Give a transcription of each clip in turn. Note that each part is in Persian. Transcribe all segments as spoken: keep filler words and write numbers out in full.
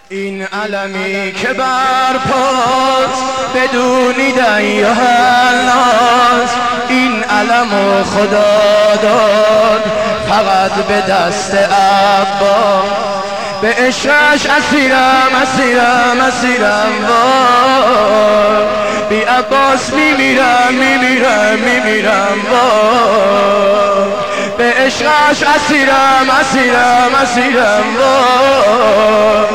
این علمی که برپاست بدونی دیا هرناز، این علمو خدا داد فقط به دست عباس. به عشقش اسیرم اسیرم اسیرم وای، بی عباس میمیرم میمیرم میمیرم وای. به عشقش اسیرم اسیرم اسیرم وای.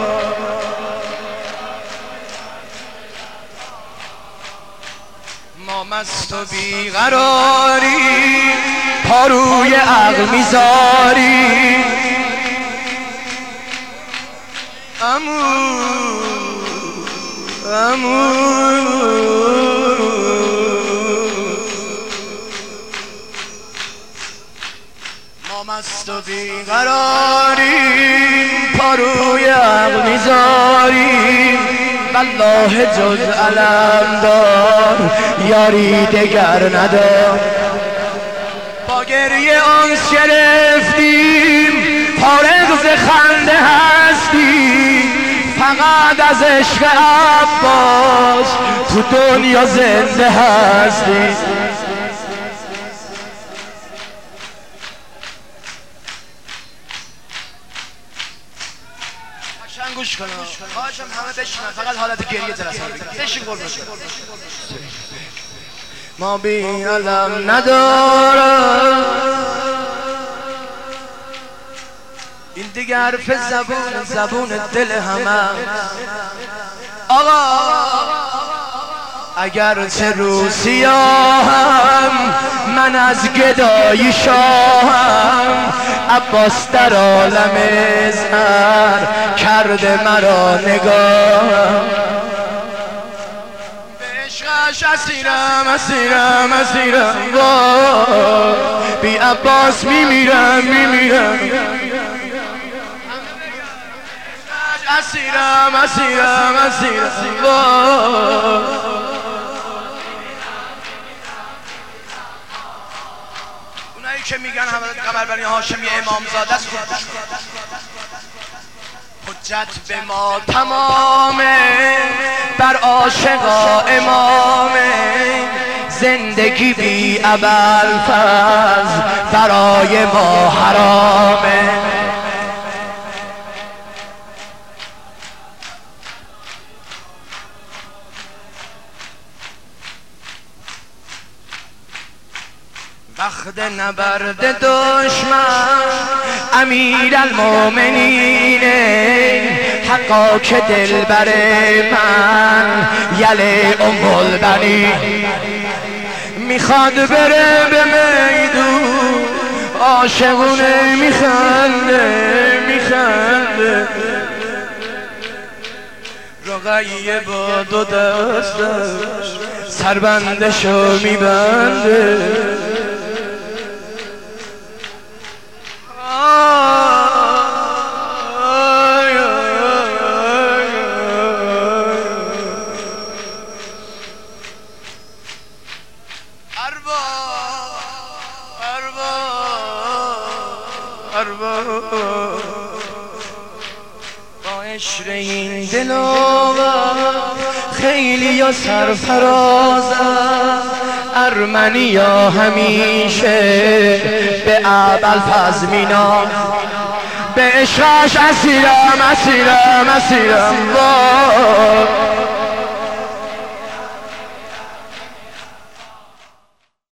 ما مست و بیقراری پاروی عقل میذاری، امو امو ما مست و بیقراری پاروی عقل میذاری، والله جز علم دار یاری دگر ندار. با گریه آنس گرفتیم فارغ ز خنده هستی، فقط از عشق عباس تو دنیا زنده هستی. قشنگ گوش کن، خواهشم همه بشینن، فقط حالت گریه جلسه بگیر. بشین قربون شد. ما بی علم ندارم، این دیگه حرف زبون زبون دل همه. آقا اگر چه رو سیاهم من از گدایی شاهم، عباس در عالم زر کرده مرا نگاهم. به عشقش اسیرم اسیرم اسیرم وای، بی عباس میمیرم میمیرم. اسیرم اسیرم اسیرم وای. اونایی که میگن حضرت قمربنی هاشمی امامزاده است، خوب گوش کن. حجت به ما تمامه بر عاشقا امامه، زندگی بی ابوالفضل برای ما حرامه. وقت نبرد دشمن امیر المومنینه، حقا که دل بر من یله ام البنین. میخواد بره به میدون عاشقونه میخنده میخنده، رقیه با دو دستش سربندشو میبنده. با عشق این دلاور خیلی یا سرفرازم، ارمنیا همیشه به ابوالفضل مینام. به عشقش اسیرم اسیرم اسیرم وای،